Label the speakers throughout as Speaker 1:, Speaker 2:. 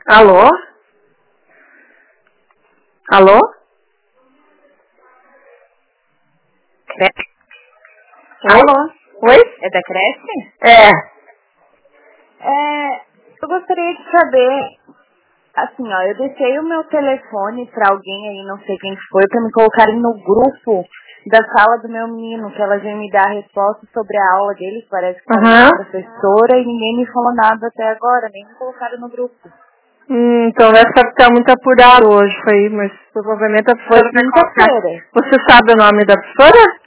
Speaker 1: Alô? Alô?
Speaker 2: Creche?
Speaker 1: Alô? Oi?
Speaker 2: É da creche?
Speaker 1: É.
Speaker 2: Eu gostaria de saber, assim, ó, eu deixei o meu telefone pra alguém aí, não sei quem foi, pra me colocarem no grupo da sala do meu menino, que elas iam me dar a resposta sobre a aula dele, que parece que tá uma professora, e ninguém me falou nada até agora, nem me colocaram no grupo.
Speaker 1: Então vai ficar muito apurado hoje, foi, mas provavelmente a
Speaker 2: Foi
Speaker 1: professora vai colocar.
Speaker 2: quinta-feira.
Speaker 1: Você sabe o nome da professora?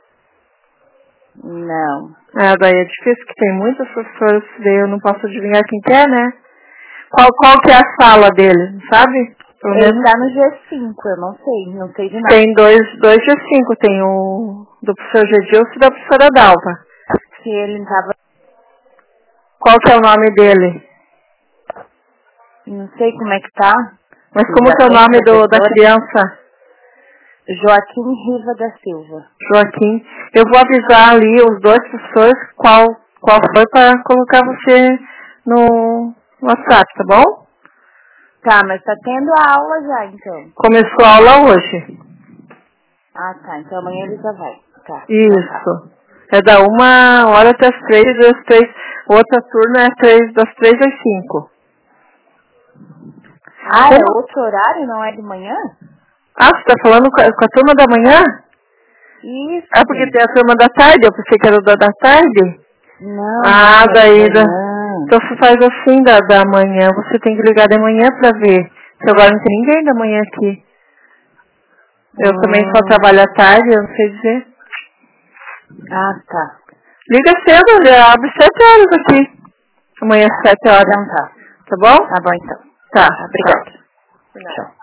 Speaker 2: Não.
Speaker 1: Daí é difícil, que tem muitas professoras, daí eu não posso adivinhar quem que é, né? Qual que é a sala dele, sabe? Pelo
Speaker 2: Ele
Speaker 1: menos
Speaker 2: tá no G5, eu não sei de nada.
Speaker 1: tem dois G5, tem o do professor Gedilson e da professora Dalva.
Speaker 2: Se ele tava,
Speaker 1: Qual que é o nome dele?
Speaker 2: não sei como é que tá.
Speaker 1: Mas como que é o nome da criança?
Speaker 2: Joaquim Riva da Silva.
Speaker 1: Joaquim. Eu vou avisar ali os dois professores qual foi para colocar você no WhatsApp, tá bom?
Speaker 2: Tá, mas tá tendo a aula já, então.
Speaker 1: Começou a aula hoje.
Speaker 2: Ah, tá. Então amanhã ele já vai. Tá. Então tá.
Speaker 1: Isso. É da 1h até as 3, das 3. Outra turma é das 3 às 5.
Speaker 2: Ah, é outro horário? Não é de manhã?
Speaker 1: Ah, você tá falando com a turma da manhã?
Speaker 2: Isso.
Speaker 1: Ah, porque tem a turma da tarde, eu pensei que era da tarde.
Speaker 2: Não,
Speaker 1: Daí,
Speaker 2: é de manhã.
Speaker 1: então você faz assim da manhã, você tem que ligar de manhã pra ver. Que agora não tem ninguém da manhã aqui. Eu também só trabalho à tarde, eu não sei dizer.
Speaker 2: Ah, tá.
Speaker 1: Liga cedo, já abre 7 horas aqui. Amanhã às 7 horas.
Speaker 2: Então tá.
Speaker 1: Tá bom?
Speaker 2: Tá bom, então.
Speaker 1: Tá.
Speaker 2: Obrigada.
Speaker 1: Tchau.